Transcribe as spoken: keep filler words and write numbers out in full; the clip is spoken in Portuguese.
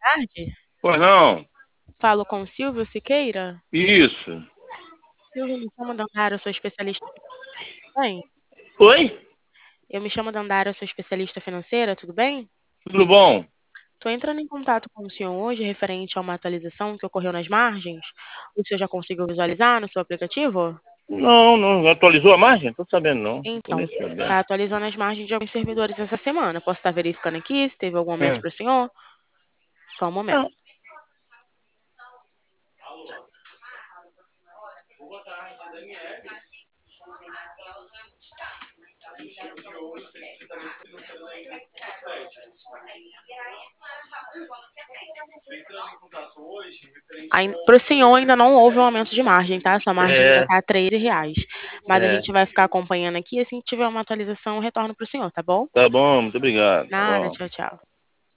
tarde. Pois não? Falo com o Silvio Siqueira. Isso. Silvio, me chamo Dandara, eu sou especialista financeira. Oi? Eu me chamo Dandara, eu sou especialista financeira, tudo bem? Tudo bom? Estou entrando em contato com o senhor hoje referente a uma atualização que ocorreu nas margens. O senhor já conseguiu visualizar no seu aplicativo? Não, não atualizou a margem? Tô sabendo não. Tô Então, nem sabendo. está atualizando as margens de alguns servidores essa semana. Posso estar verificando aqui se teve algum aumento É. para o senhor? Só um momento. Não. Para o senhor ainda não houve um aumento de margem, tá? Sua margem ainda É, está a treze reais. Mas a é. gente vai ficar acompanhando aqui. Assim que tiver uma atualização, eu retorno para o senhor, tá bom? Tá bom, muito obrigado. Tá Nada, bom. tchau, tchau.